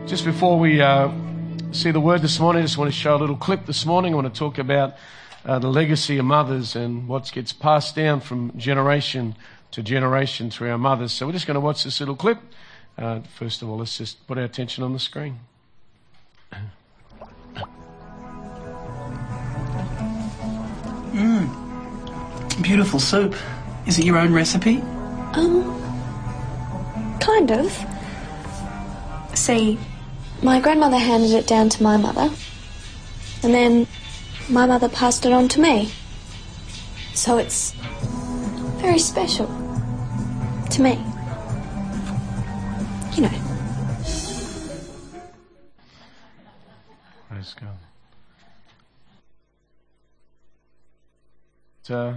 Just before we see the word this morning, I just want to show a little clip this morning. I want to talk about the legacy of mothers and what gets passed down from generation to generation through our mothers. So we're just going to watch this little clip. First of all, let's just put our attention on the screen. Beautiful soup. Is it your own recipe? Kind of. See, my grandmother handed it down to my mother, and then my mother passed it on to me. So it's very special to me. You know. Praise God.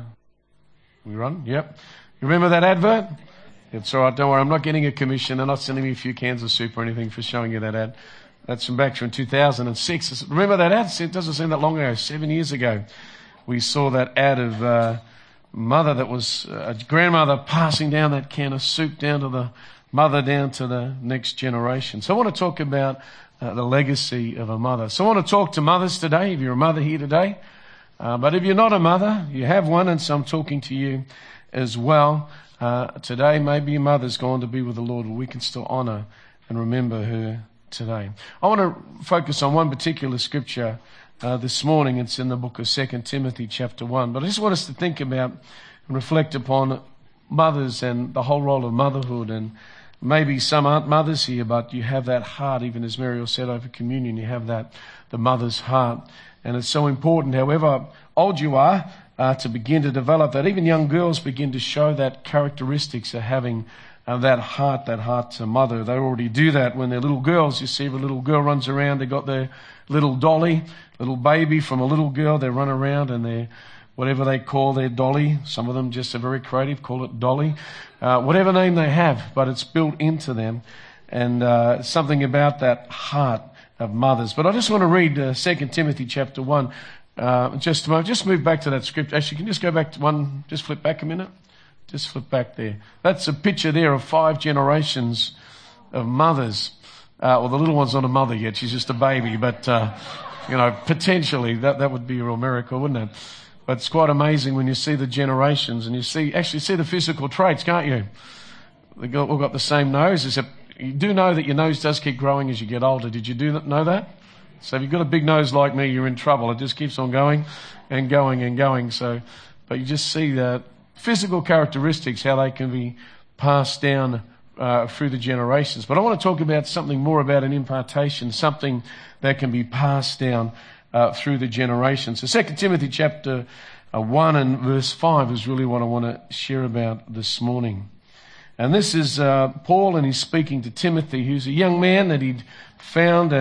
We run? Yep. You remember that advert? It's all right, don't worry, I'm not getting a commission. They're not sending me a few cans of soup or anything for showing you that ad. That's from back from 2006. Remember that ad? It doesn't seem that long ago, 7 years ago. We saw that ad of mother that was a grandmother passing down that can of soup down to the mother, down to the next generation. So I want to talk about the legacy of a mother. So I want to talk to mothers today, if you're a mother here today. But if you're not a mother, you have one, and so I'm talking to you as well. Today, maybe your mother's gone to be with the Lord. We can still honour and remember her today. I want to focus on one particular scripture this morning. It's in the book of 2 Timothy chapter 1. But I just want us to think about and reflect upon mothers and the whole role of motherhood. And maybe some aren't mothers here, but you have that heart, even as Muriel said over communion, you have that, the mother's heart. And it's so important, however old you are, to begin to develop that. Even young girls begin to show that characteristics of having that heart to mother. They already do that when they're little girls. You see, if a little girl runs around, they got their little dolly, little baby from a little girl. They run around and they're whatever they call their dolly. Some of them just are very creative, call it dolly. Whatever name they have, but it's built into them. And something about that heart of mothers. But I just want to read 2 Timothy chapter 1. Just a moment. Just move back to that script. Actually, can you just go back to one, just flip back a minute? Just flip back there. That's a picture there of 5 generations of mothers. Well, the little one's not a mother yet. She's just a baby. But, potentially that would be a real miracle, wouldn't it? But it's quite amazing when you see the generations and you see the physical traits, can't you? They've all got the same nose, except you do know that your nose does keep growing as you get older. Did you know that? So if you've got a big nose like me, you're in trouble. It just keeps on going and going and going. But you just see the physical characteristics, how they can be passed down through the generations. But I want to talk about something more about an impartation, something that can be passed down through the generations. So 2 Timothy chapter 1 and verse 5 is really what I want to share about this morning. And this is Paul, and he's speaking to Timothy, who's a young man that he'd found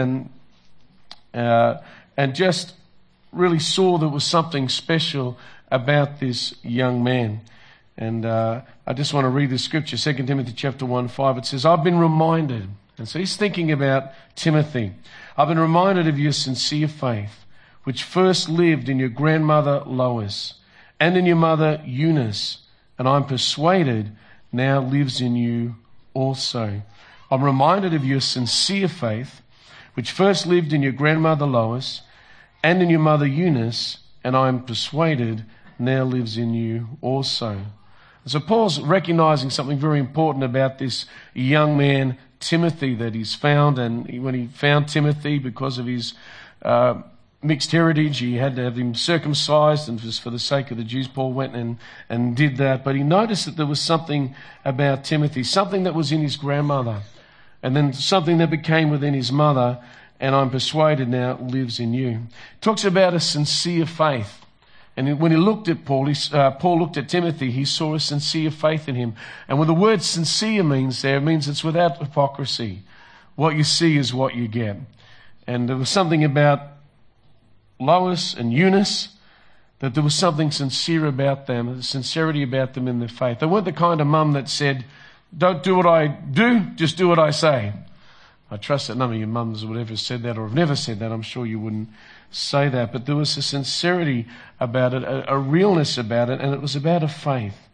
and just really saw there was something special about this young man. And I just want to read the scripture, 2 Timothy chapter 1:5. It says, I've been reminded, and so he's thinking about Timothy, I've been reminded of your sincere faith, which first lived in your grandmother Lois and in your mother Eunice, and I'm persuaded now lives in you also. I'm reminded of your sincere faith, which first lived in your grandmother Lois and in your mother Eunice, and I am persuaded now lives in you also. So Paul's recognizing something very important about this young man, Timothy, that he's found. And when he found Timothy, because of his mixed heritage, he had to have him circumcised, and just for the sake of the Jews, Paul went and did that. But he noticed that there was something about Timothy, something that was in his grandmother, and then something that became within his mother, and I'm persuaded now lives in you. He talks about a sincere faith. And when he looked at Paul, Paul looked at Timothy, he saw a sincere faith in him. And what the word sincere means there, it means it's without hypocrisy. What you see is what you get. And there was something about Lois and Eunice, that there was something sincere about them, a sincerity about them in their faith. They weren't the kind of mum that said, don't do what I do, just do what I say. I trust that none of your mums would ever said that or have never said that. I'm sure you wouldn't say that. But there was a sincerity about it, a realness about it, and it was about a faith.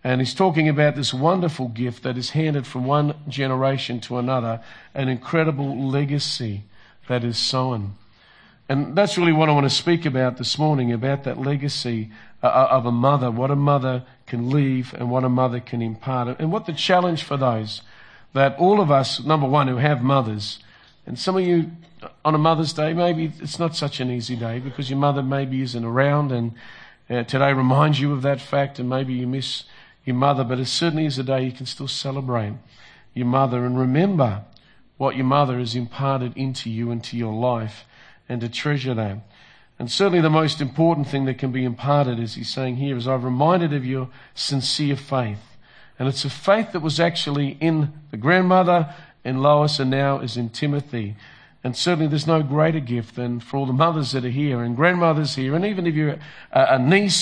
And he's talking about this wonderful gift that is handed from one generation to another, an incredible legacy that is sown. And that's really what I want to speak about this morning, about that legacy of a mother, what a mother can leave and what a mother can impart. And what the challenge for those that all of us, number one, who have mothers, and some of you on a Mother's Day, maybe it's not such an easy day because your mother maybe isn't around, and today reminds you of that fact, and maybe you miss your mother, but it certainly is a day you can still celebrate your mother and remember what your mother has imparted into you and to your life, and to treasure that. And certainly the most important thing that can be imparted, as he's saying here, is I've reminded of your sincere faith. And it's a faith that was actually in the grandmother and Lois, and now is in Timothy. And certainly there's no greater gift than for all the mothers that are here and grandmothers here, and even if you're an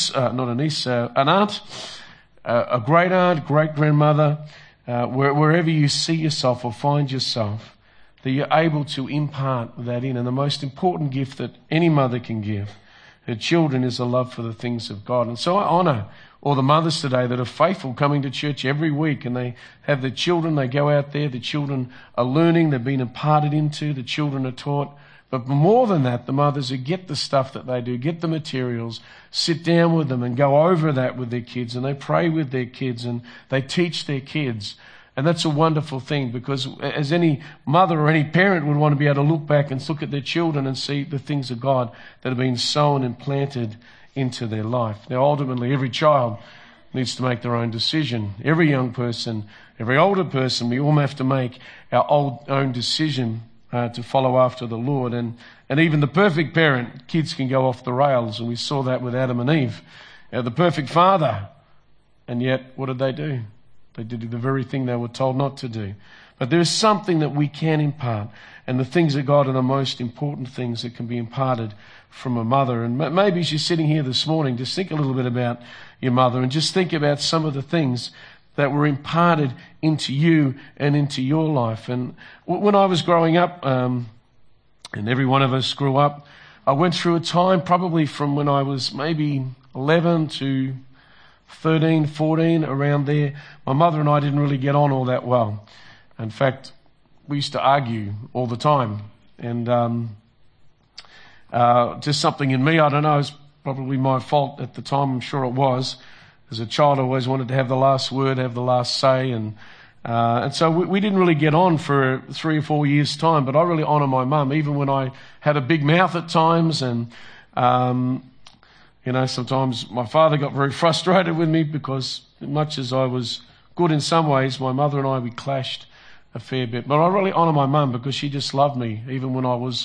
aunt, a great aunt, great grandmother, wherever you see yourself or find yourself, that you're able to impart that in. And the most important gift that any mother can give her children is a love for the things of God. And so I honour all the mothers today that are faithful, coming to church every week, and they have their children, they go out there, the children are learning, they've been imparted into, the children are taught. But more than that, the mothers who get the stuff that they do, get the materials, sit down with them and go over that with their kids, and they pray with their kids and they teach their kids. And that's a wonderful thing, because as any mother or any parent would want to be able to look back and look at their children and see the things of God that have been sown and planted into their life. Now, ultimately, every child needs to make their own decision. Every young person, every older person, we all have to make our own decision to follow after the Lord. And even the perfect parent, kids can go off the rails, and we saw that with Adam and Eve. The perfect father, and yet, what did they do? They did the very thing they were told not to do. But there is something that we can impart, and the things of God are the most important things that can be imparted from a mother. And maybe as you're sitting here this morning, just think a little bit about your mother, and just think about some of the things that were imparted into you and into your life. And when I was growing up, and every one of us grew up, I went through a time probably from when I was maybe 11 to 13, 14, around there. My mother and I didn't really get on all that well. In fact, we used to argue all the time. And just something in me, I don't know, it's probably my fault at the time, I'm sure it was. As a child, I always wanted to have the last word, have the last say. And so we didn't really get on for 3 or 4 years' time. But I really honour my mum, even when I had a big mouth at times. And sometimes my father got very frustrated with me because much as I was good in some ways, my mother and I, we clashed a fair bit. But I really honour my mum because she just loved me, even when I was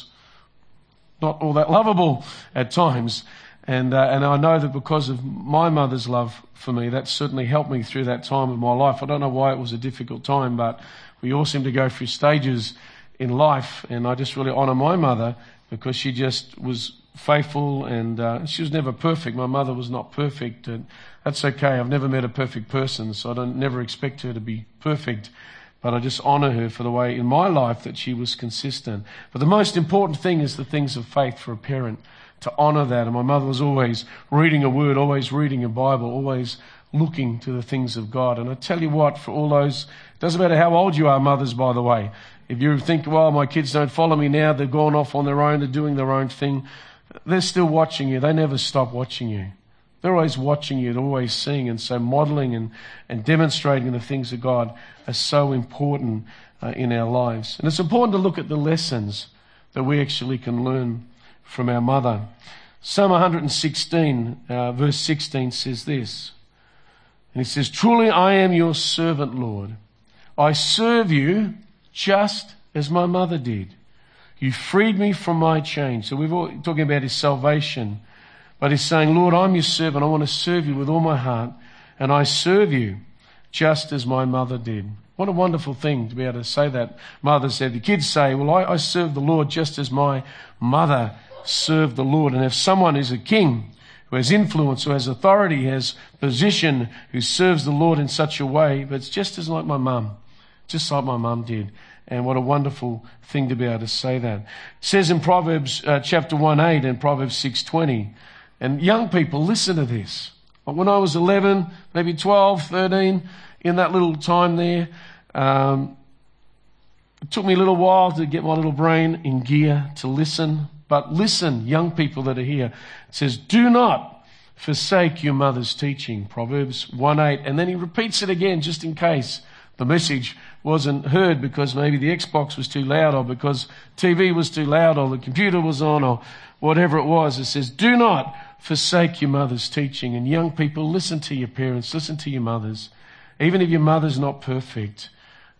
not all that lovable at times. And I know that because of my mother's love for me, that certainly helped me through that time of my life. I don't know why it was a difficult time, but we all seem to go through stages in life. And I just really honour my mother because she just was faithful, and she was never perfect. My mother was not perfect, and that's okay. I've never met a perfect person, so I never expect her to be perfect. But I just honour her for the way in my life that she was consistent. But the most important thing is the things of faith for a parent, to honour that. And my mother was always reading a word, always reading a Bible, always looking to the things of God. And I tell you what, for all those, it doesn't matter how old you are, mothers, by the way. If you think, well, my kids don't follow me now, they've gone off on their own, they're doing their own thing, they're still watching you. They never stop watching you. They're always watching you, they're always seeing, and so modelling and demonstrating the things of God are so important in our lives. And it's important to look at the lessons that we actually can learn from our mother. Psalm 116, verse 16 says this. And it says, "Truly I am your servant, Lord. I serve you just as my mother did. You freed me from my chains." So we're talking about his salvation. But he's saying, Lord, I'm your servant. I want to serve you with all my heart. And I serve you just as my mother did. What a wonderful thing to be able to say that. Mother said, the kids say, well, I serve the Lord just as my mother served the Lord. And if someone is a king who has influence, who has authority, has position, who serves the Lord in such a way, but it's just as like my mum, just like my mum did. And what a wonderful thing to be able to say that. It says in Proverbs chapter 1:8 and Proverbs 6:20, and young people, listen to this. When I was 11, maybe 12, 13, in that little time there, it took me a little while to get my little brain in gear to listen. But listen, young people that are here. It says, do not forsake your mother's teaching, Proverbs 1:8. And then he repeats it again just in case the message wasn't heard because maybe the Xbox was too loud or because TV was too loud or the computer was on or whatever it was. It says, do not forsake your mother's teaching. And young people, listen to your parents, listen to your mothers. Even if your mother's not perfect,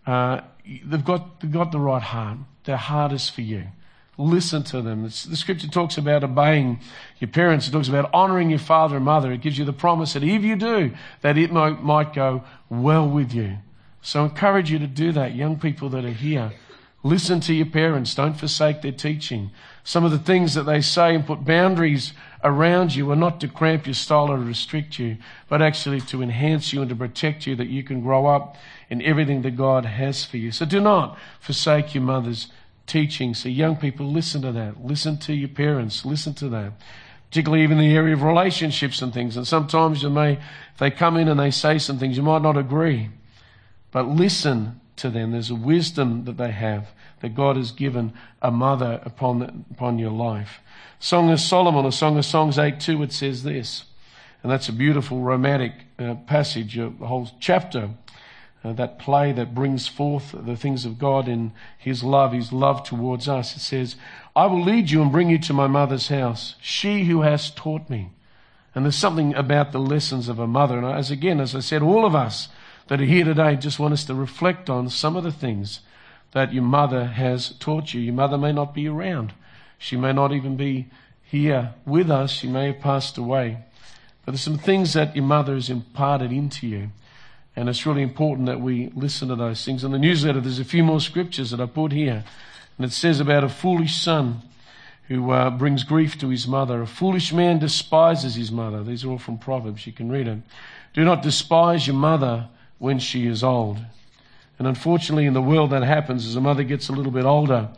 they've got the right heart. Their heart is for you. Listen to them. The scripture talks about obeying your parents. It talks about honouring your father and mother. It gives you the promise that if you do, that it might go well with you. So I encourage you to do that, young people that are here. Listen to your parents. Don't forsake their teaching. Some of the things that they say and put boundaries around you are not to cramp your style or restrict you, but actually to enhance you and to protect you that you can grow up in everything that God has for you. So do not forsake your mother's teaching. So young people, listen to that. Listen to your parents. Listen to that. Particularly even in the area of relationships and things. And sometimes if they come in and they say some things, you might not agree. But listen to them. There's a wisdom that they have, that God has given a mother upon your life. Song of Solomon, or Song of Songs 8:2, it says this. And that's a beautiful romantic passage, a whole chapter. That play that brings forth the things of God in his love towards us. It says, I will lead you and bring you to my mother's house, she who has taught me. And there's something about the lessons of a mother. And as I said, all of us that are here today just want us to reflect on some of the things that your mother has taught you. Your mother may not be around. She may not even be here with us. She may have passed away. But there's some things that your mother has imparted into you. And it's really important that we listen to those things. In the newsletter, there's a few more scriptures that I put here. And it says about a foolish son who brings grief to his mother. A foolish man despises his mother. These are all from Proverbs. You can read them. Do not despise your mother when she is old. And unfortunately, in the world that happens as a mother gets a little bit older.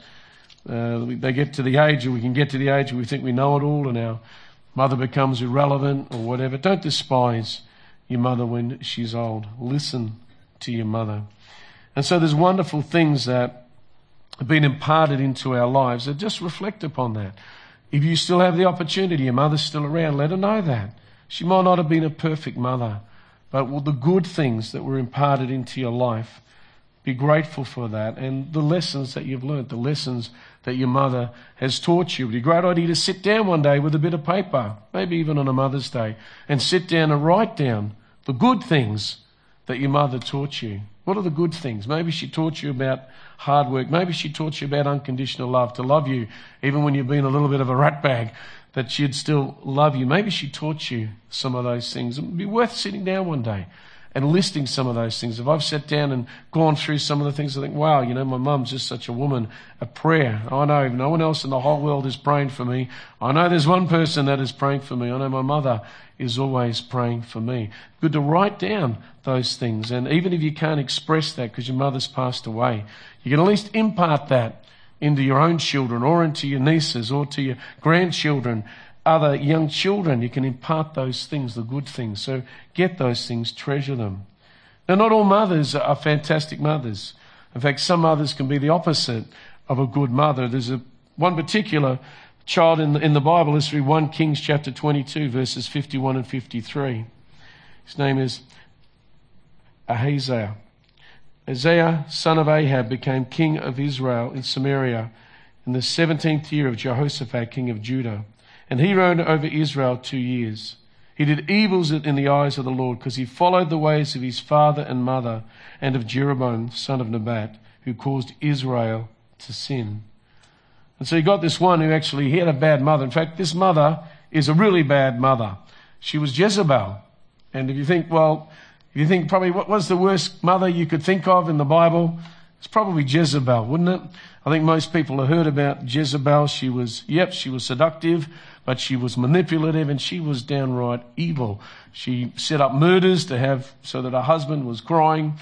They get to the age, or we can get to the age where we think we know it all and our mother becomes irrelevant or whatever. Don't despise your mother when she's old. Listen to your mother. And so there's wonderful things that have been imparted into our lives that just reflect upon that. If you still have the opportunity, your mother's still around, let her know that. She might not have been a perfect mother, but the good things that were imparted into your life, be grateful for that. And the lessons that you've learned, the lessons that your mother has taught you. It would be a great idea to sit down one day with a bit of paper, maybe even on a Mother's Day, and sit down and write down the good things that your mother taught you. What are the good things? Maybe she taught you about hard work. Maybe she taught you about unconditional love, to love you even when you've been a little bit of a rat bag, that she'd still love you. Maybe she taught you some of those things. It would be worth sitting down one day and listing some of those things. If I've sat down and gone through some of the things, I think, wow, my mum's just such a woman of prayer. I know no one else in the whole world is praying for me. I know there's one person that is praying for me. I know my mother is always praying for me. Good to write down those things. And even if you can't express that because your mother's passed away, you can at least impart that into your own children or into your nieces or to your grandchildren, other young children. You can impart those things, the good things. So get those things, treasure them. Now, not all mothers are fantastic mothers. In fact, some mothers can be the opposite of a good mother. There's one particular child in the Bible history, 1 Kings chapter 22, verses 51 and 53. His name is Ahaziah. Ahaziah, son of Ahab, became king of Israel in Samaria in the 17th year of Jehoshaphat, king of Judah. And he reigned over Israel 2 years. He did evils in the eyes of the Lord because he followed the ways of his father and mother and of Jeroboam, son of Nebat, who caused Israel to sin. And so you got this one who actually, he had a bad mother. In fact, this mother is a really bad mother. She was Jezebel. And if you think probably what was the worst mother you could think of in the Bible, it's probably Jezebel, wouldn't it? I think most people have heard about Jezebel. She was seductive, but she was manipulative and she was downright evil. She set up murders so that her husband was crying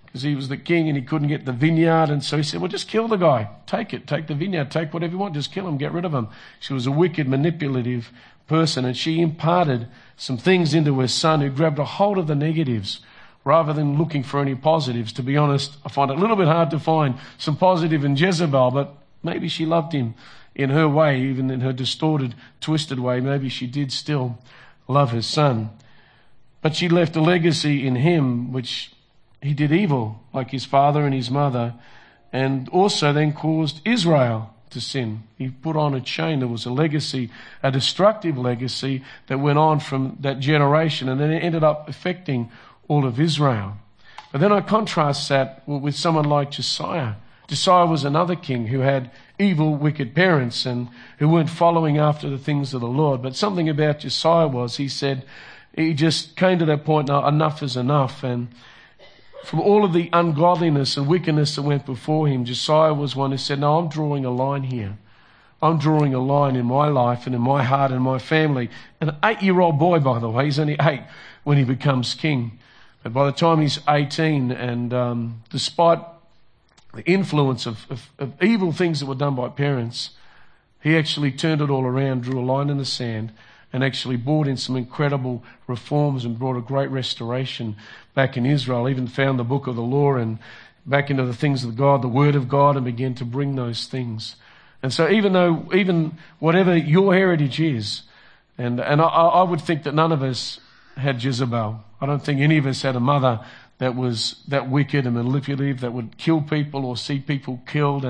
because he was the king and he couldn't get the vineyard. And so he said, well, just kill the guy. Take it. Take the vineyard. Take whatever you want. Just kill him. Get rid of him. She was a wicked, manipulative person, and she imparted some things into her son, who grabbed a hold of the negatives rather than looking for any positives. To be honest, I find it a little bit hard to find some positive in Jezebel, but maybe she loved him in her way, even in her distorted, twisted way. Maybe she did still love her son. But she left a legacy in him, which he did evil, like his father and his mother, and also then caused Israel to sin. He put on a chain. There was a legacy, a destructive legacy that went on from that generation, and then it ended up affecting all of Israel. But then I contrast that with someone like Josiah. Josiah was another king who had evil, wicked parents and who weren't following after the things of the Lord. But something about Josiah was, he said, he just came to that point, now enough is enough. And from all of the ungodliness and wickedness that went before him, Josiah was one who said, no, I'm drawing a line here. I'm drawing a line in my life and in my heart and my family. An 8-year-old boy, by the way, he's only 8 when he becomes king. But by the time he's 18, and despite the influence of evil things that were done by parents, he actually turned it all around, drew a line in the sand, and actually brought in some incredible reforms and brought a great restoration back in Israel. Even found the book of the law and back into the things of God, the word of God, and began to bring those things. And so even whatever your heritage is, and I would think that none of us had Jezebel. I don't think any of us had a mother that was that wicked and manipulative, that would kill people or see people killed.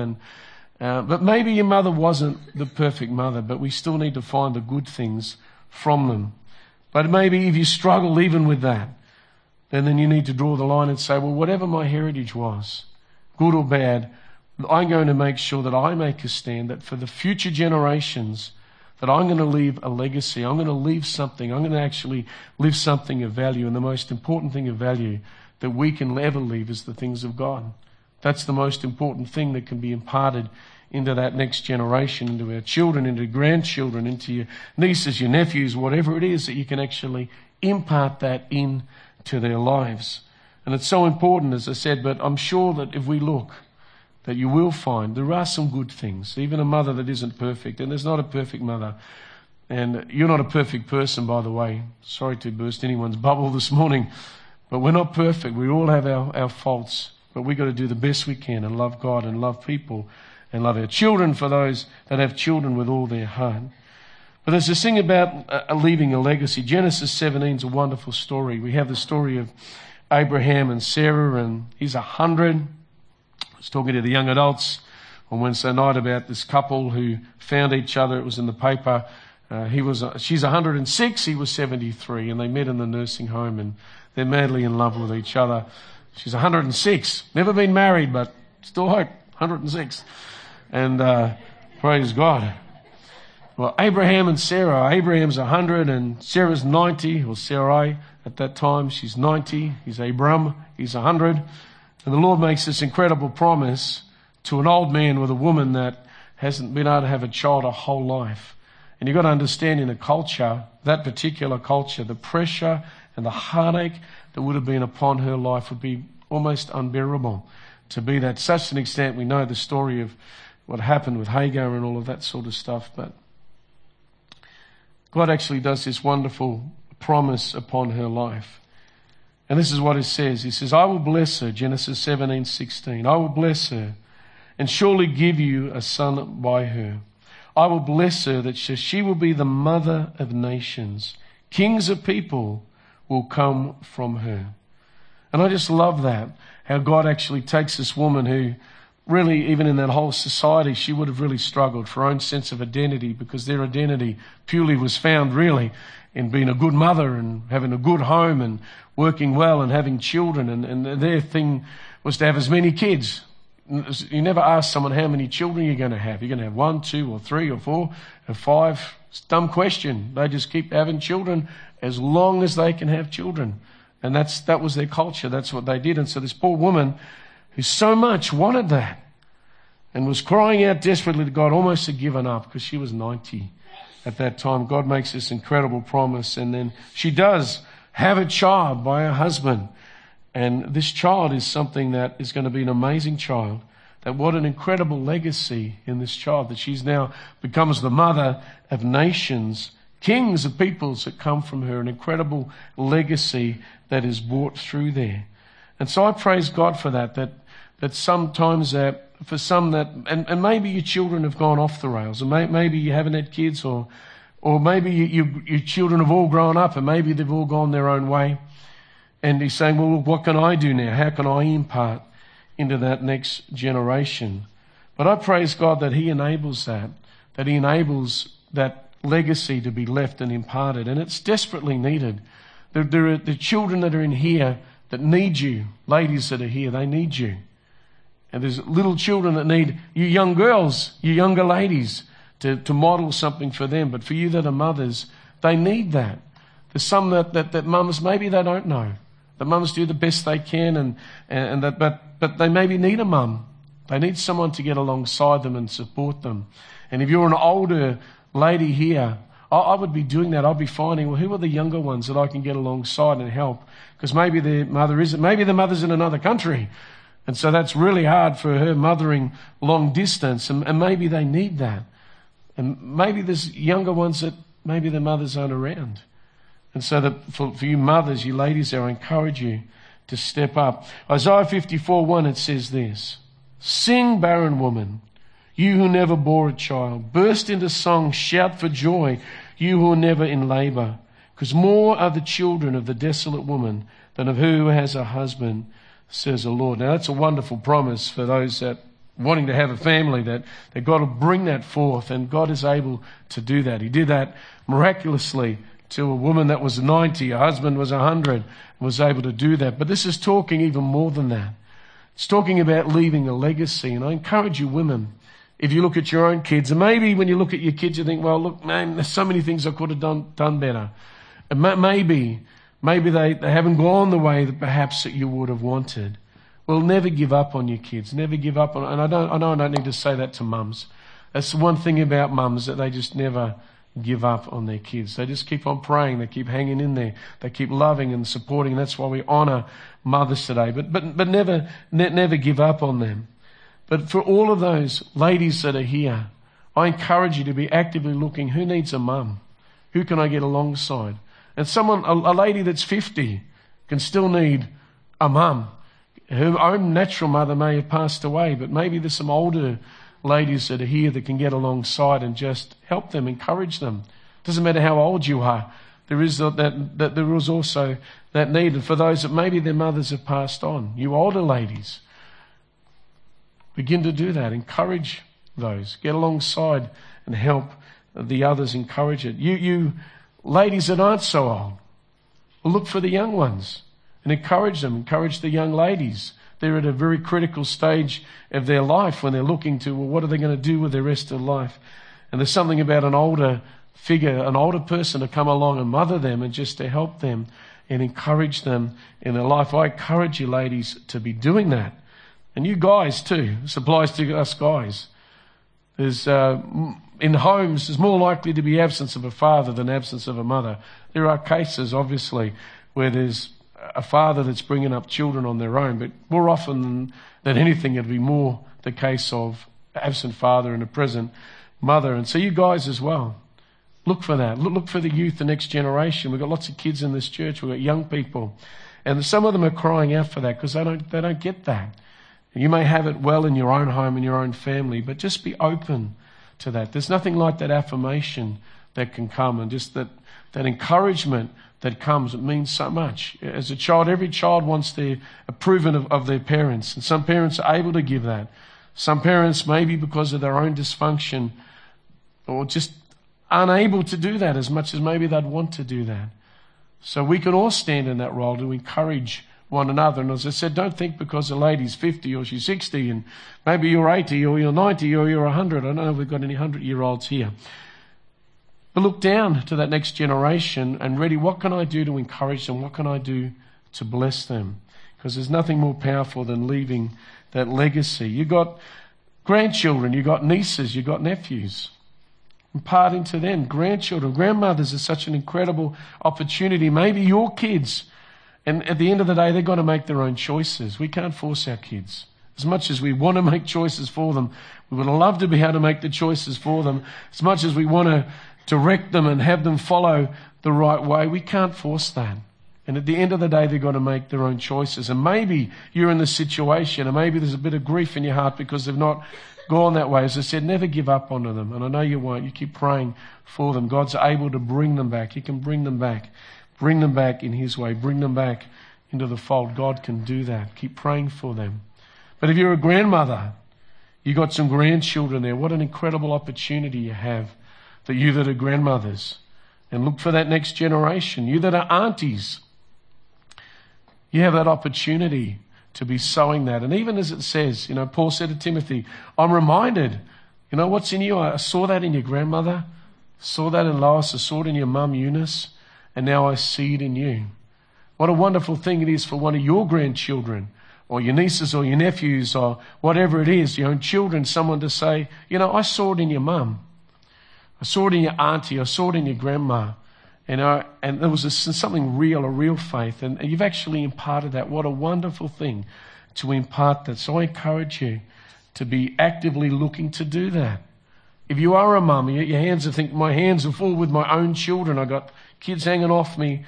But maybe your mother wasn't the perfect mother, but we still need to find the good things from them. But maybe if you struggle even with that, then you need to draw the line and say, well, whatever my heritage was, good or bad, I'm going to make sure that I make a stand, that for the future generations, that I'm going to leave a legacy. I'm going to leave something. I'm going to actually leave something of value. And the most important thing of value that we can ever leave is the things of God. That's the most important thing that can be imparted into that next generation, into our children, into grandchildren, into your nieces, your nephews, whatever it is, that you can actually impart that into their lives. And it's so important, as I said, but I'm sure that if we look, that you will find there are some good things. Even a mother that isn't perfect, and there's not a perfect mother. And you're not a perfect person, by the way. Sorry to burst anyone's bubble this morning, but we're not perfect. We all have our faults, but we've got to do the best we can and love God and love people and love our children, for those that have children, with all their heart. But there's this thing about leaving a legacy. Genesis 17 is a wonderful story. We have the story of Abraham and Sarah, and he's 100. I was talking to the young adults on Wednesday night about this couple who found each other. It was in the paper. She's 106, he was 73, and they met in the nursing home, and they're madly in love with each other. She's 106, never been married, but still hope, 106. And praise God. Well, Abraham and Sarah. Abraham's 100 and Sarah's 90, or Sarai at that time. She's 90. He's Abram. He's 100. And the Lord makes this incredible promise to an old man with a woman that hasn't been able to have a child her whole life. And you've got to understand, in a culture, that particular culture, the pressure and the heartache that would have been upon her life would be almost unbearable. To be that, such an extent, we know the story of what happened with Hagar and all of that sort of stuff. But God actually does this wonderful promise upon her life. And this is what it says. He says, I will bless her, Genesis 17:16. I will bless her and surely give you a son by her. I will bless her that she will be the mother of nations. Kings of people will come from her. And I just love that, how God actually takes this woman who really, even in that whole society, she would have really struggled for her own sense of identity, because their identity purely was found really in being a good mother and having a good home and working well and having children. And their thing was to have as many kids. You never ask someone how many children you're going to have. You're going to have 1, 2, or 3, or 4, or 5. It's a dumb question. They just keep having children as long as they can have children. And that was their culture. That's what they did. And so this poor woman, who so much wanted that and was crying out desperately to God, almost had given up, because she was 90 at that time. God makes this incredible promise, and then she does have a child by her husband. And this child is something that is going to be an amazing child. That what an incredible legacy in this child, that she's now becomes the mother of nations, kings of peoples that come from her, an incredible legacy that is brought through there. And so I praise God for that sometimes for some that, and maybe your children have gone off the rails, and maybe you haven't had kids, or maybe your children have all grown up and maybe they've all gone their own way. And he's saying, well, what can I do now? How can I impart into that next generation? But I praise God that he enables that he enables that legacy to be left and imparted. And it's desperately needed. There are the children that are in here that need you. Ladies that are here, they need you. And there's little children that need you young girls, you younger ladies, to model something for them. But for you that are mothers, they need that. There's some that mums, maybe they don't know. The mums do the best they can, but they maybe need a mum. They need someone to get alongside them and support them. And if you're an older lady here, I would be doing that. I'd be finding, well, who are the younger ones that I can get alongside and help? Because maybe the mother's in another country. And so that's really hard for her mothering long distance. And maybe they need that. And maybe there's younger ones that maybe their mothers aren't around. And so that for you mothers, you ladies there, I encourage you to step up. Isaiah 54:1, it says this: Sing, barren woman, you who never bore a child. Burst into song, shout for joy, you who are never in labor. Because more are the children of the desolate woman than of her who has a husband, says the Lord. Now that's a wonderful promise for those that wanting to have a family, that God will bring that forth, and God is able to do that. He did that miraculously to a woman that was 90, her husband was 100, and was able to do that. But this is talking even more than that. It's talking about leaving a legacy. And I encourage you women, if you look at your own kids, and maybe when you look at your kids you think, well, look, man, there's so many things I could have done better. And maybe they haven't gone the way that perhaps that you would have wanted. Well, never give up on your kids. Never give up on, and I know I don't need to say that to mums. That's the one thing about mums, that they just never give up on their kids. They just keep on praying. They keep hanging in there. They keep loving and supporting. And that's why we honour mothers today. But never give up on them. But for all of those ladies that are here, I encourage you to be actively looking, who needs a mum? Who can I get alongside? And a lady that's 50 can still need a mum. Her own natural mother may have passed away, but maybe there's some older ladies that are here that can get alongside and just help them, encourage them. Doesn't matter how old you are. There is also that need. And for those that maybe their mothers have passed on, you older ladies, begin to do that. Encourage those. Get alongside and help the others, encourage it. You ladies that aren't so old, look for the young ones and encourage them. Encourage the young ladies. They're at a very critical stage of their life when they're looking to, well, what are they going to do with their rest of life? And there's something about an older figure, an older person to come along and mother them and just to help them and encourage them in their life. I encourage you ladies to be doing that. And you guys too. This applies to us guys. There's, in homes, there's more likely to be absence of a father than absence of a mother. There are cases, obviously, where there's a father that's bringing up children on their own, but more often than anything, it'd be more the case of absent father and a present mother. And so you guys as well, look for that. Look for the youth, the next generation. We've got lots of kids in this church. We've got young people. And some of them are crying out for that because they don't get that. You may have it well in your own home, in your own family, but just be open to that. There's nothing like that affirmation that can come, and just that encouragement that comes. It means so much. As a child, every child wants the approval of their parents, and some parents are able to give that. Some parents, maybe because of their own dysfunction, or just unable to do that as much as maybe they'd want to do that. So we can all stand in that role to encourage one another. And as I said, don't think because a lady's 50 or she's 60 and maybe you're 80 or you're 90 or you're 100. I don't know if we've got any 100-year-olds here. But look down to that next generation and really, what can I do to encourage them? What can I do to bless them? Because there's nothing more powerful than leaving that legacy. You've got grandchildren, you've got nieces, you've got nephews. Imparting to them, grandchildren, grandmothers is such an incredible opportunity. Maybe your kids And at the end of the day, they've got to make their own choices. We can't force our kids. As much as we want to make choices for them, we would love to be able to make the choices for them. As much as we want to direct them and have them follow the right way, we can't force that. And at the end of the day, they've got to make their own choices. And maybe you're in this situation, and maybe there's a bit of grief in your heart because they've not gone that way. As I said, never give up on them. And I know you won't. You keep praying for them. God's able to bring them back. He can bring them back. Bring them back in His way. Bring them back into the fold. God can do that. Keep praying for them. But if you're a grandmother, you've got some grandchildren there, what an incredible opportunity you have, that you that are grandmothers. And look for that next generation. You that are aunties, you have that opportunity to be sowing that. And even as it says, Paul said to Timothy, I'm reminded, what's in you? I saw that in your grandmother, saw that in Lois, I saw it in your mum Eunice, and now I see it in you. What a wonderful thing it is for one of your grandchildren, or your nieces or your nephews, or whatever it is, your own children, someone to say, I saw it in your mum. I saw it in your auntie. I saw it in your grandma. And there was something real, a real faith. And you've actually imparted that. What a wonderful thing to impart that. So I encourage you to be actively looking to do that. If you are a mum, your hands are thinking, my hands are full with my own children. I got kids hanging off me.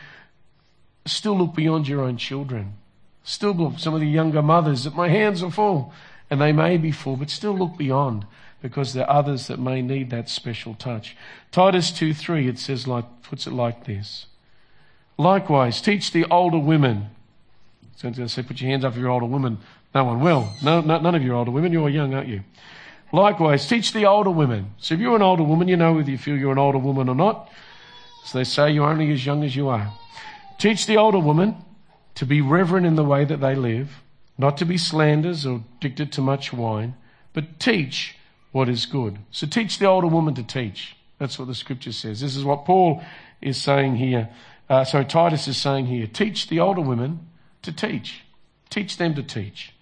Still look beyond your own children. Still look, some of the younger mothers, that my hands are full. And they may be full, but still look beyond, because there are others that may need that special touch. Titus 2:3, it says, puts it like this. Likewise, teach the older women. So I'm going to say, put your hands up if you're older women. No one will. No, none of you are older women. You're young, aren't you? Likewise, teach the older women. So if you're an older woman, you know whether you feel you're an older woman or not. So they say you're only as young as you are. Teach the older woman to be reverent in the way that they live, not to be slanderers or addicted to much wine, but teach what is good. So teach the older woman to teach. That's what the scripture says. This is what Paul is saying here. Titus is saying here. Teach the older women to teach. Teach them to teach.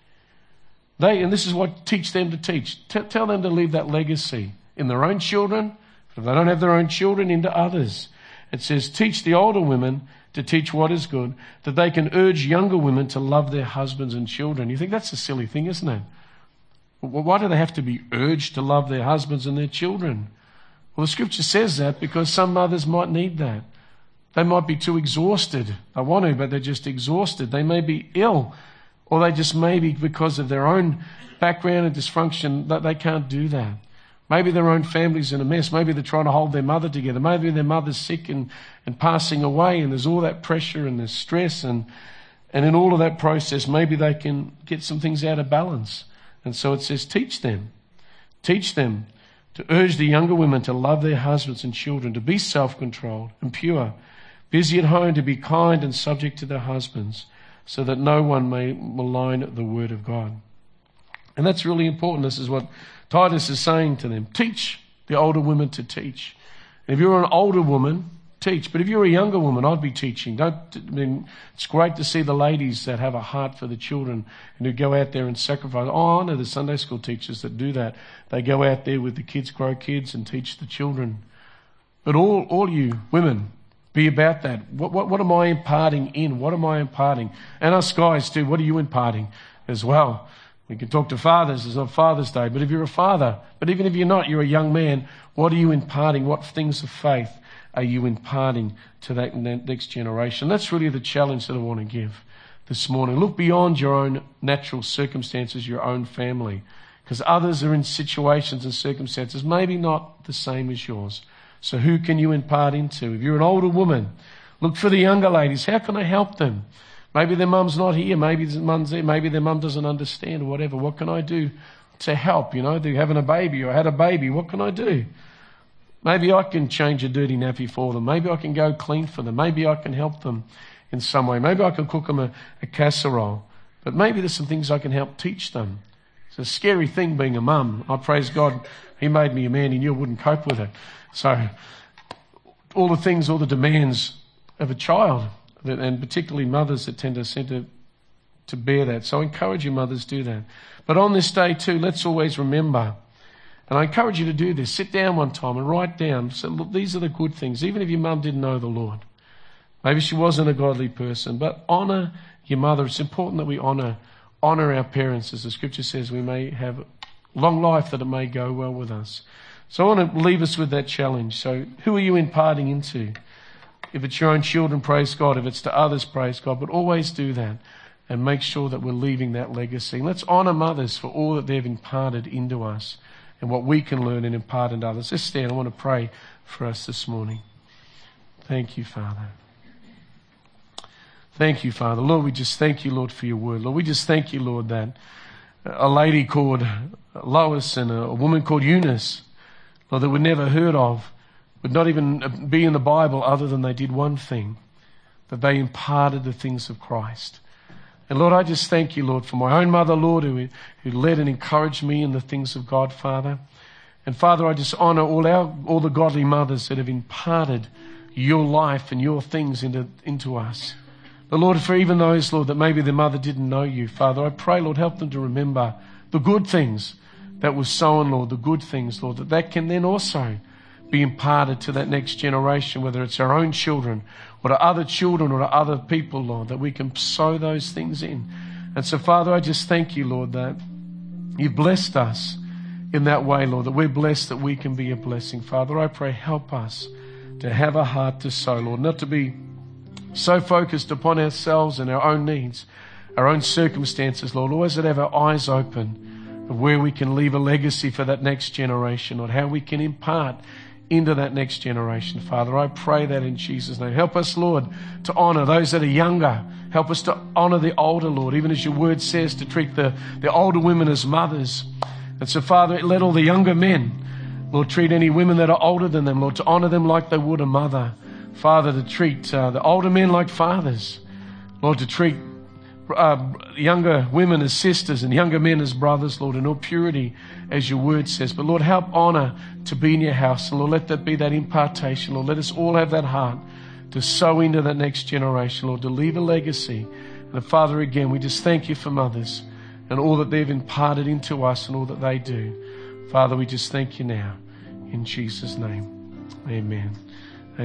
And this is what teach them to teach. Tell them to leave that legacy in their own children. If they don't have their own children, into others. It says, teach the older women to teach what is good, that they can urge younger women to love their husbands and children. You think that's a silly thing, isn't it? Why do they have to be urged to love their husbands and their children? Well, the scripture says that because some mothers might need that. They might be too exhausted. They want to, but they're just exhausted. They may be ill, or they just may be because of their own background and dysfunction that they can't do that. Maybe their own family's in a mess. Maybe they're trying to hold their mother together. Maybe their mother's sick and passing away, and there's all that pressure and there's stress, and in all of that process, maybe they can get some things out of balance. And so it says, teach them to urge the younger women to love their husbands and children, to be self-controlled and pure, busy at home, to be kind and subject to their husbands, so that no one may malign the word of God. And that's really important. This is what Titus is saying to them. Teach the older women to teach. And if you're an older woman, teach. But if you're a younger woman, I'd be teaching. It's great to see the ladies that have a heart for the children and who go out there and sacrifice. Oh, I know the Sunday school teachers that do that. They go out there with the kids, grow kids, and teach the children. But all you women, be about that. What am I imparting in? What am I imparting? And us guys too, what are you imparting as well? We can talk to fathers. It's not Father's Day. But if you're a father, but even if you're not, you're a young man, what are you imparting? What things of faith are you imparting to that next generation? That's really the challenge that I want to give this morning. Look beyond your own natural circumstances, your own family, because others are in situations and circumstances maybe not the same as yours. So who can you impart into? If you're an older woman, look for the younger ladies. How can I help them? Maybe their mum's not here. Maybe their mum's there. Maybe their mum doesn't understand or whatever. What can I do to help? They're having a baby or had a baby. What can I do? Maybe I can change a dirty nappy for them. Maybe I can go clean for them. Maybe I can help them in some way. Maybe I can cook them a casserole. But maybe there's some things I can help teach them. It's a scary thing being a mum. I praise God. He made me a man. He knew I wouldn't cope with it. So all the demands of a child, and particularly mothers that tend to bear that. So I encourage you mothers, do that. But on this day too, let's always remember, and I encourage you to do this, sit down one time and write down, say, look, these are the good things. Even if your mum didn't know the Lord, Maybe she wasn't a godly person, but honor your mother. It's important that we honor our parents. As the scripture says, we may have long life, that it may go well with us. So I want to leave us with that challenge. So who are you imparting into? If it's your own children, praise God. If it's to others, praise God. But always do that and make sure that we're leaving that legacy. Let's honor mothers for all that they've imparted into us and what we can learn and impart into others. Let's stand. I want to pray for us this morning. Thank you, Father. Thank you, Father. Lord, we just thank you, Lord, for your word. Lord, we just thank you, Lord, that a lady called Lois and a woman called Eunice, Lord, that we'd never heard of, would not even be in the Bible other than they did one thing, that they imparted the things of Christ. And Lord, I just thank you, Lord, for my own mother, Lord, who led and encouraged me in the things of God, Father. And Father, I just honor all the godly mothers that have imparted your life and your things into us. But Lord, for even those, Lord, that maybe their mother didn't know you, Father, I pray, Lord, help them to remember the good things that was sown, Lord, the good things, Lord, that can then also be imparted to that next generation, whether it's our own children or to other children or to other people, Lord, that we can sow those things in. And so, Father, I just thank you, Lord, that you've blessed us in that way, Lord, that we're blessed that we can be a blessing. Father, I pray, help us to have a heart to sow, Lord, not to be so focused upon ourselves and our own needs, our own circumstances, Lord. Always to have our eyes open of where we can leave a legacy for that next generation, Lord, how we can impart into that next generation. Father, I pray that in Jesus' name. Help us, Lord, to honor those that are younger. Help us to honor the older, Lord, even as your word says, to treat the older women as mothers. And so, Father, let all the younger men, Lord, treat any women that are older than them, Lord, to honor them like they would a mother. Father, to treat the older men like fathers. Lord, to treat younger women as sisters and younger men as brothers, Lord, in all purity, as your word says. But Lord, help honor to be in your house. And Lord, let that be that impartation. Lord, let us all have that heart to sow into that next generation, Lord, to leave a legacy. And Father, again, we just thank you for mothers and all that they've imparted into us and all that they do. Father, we just thank you now. In Jesus' name, amen.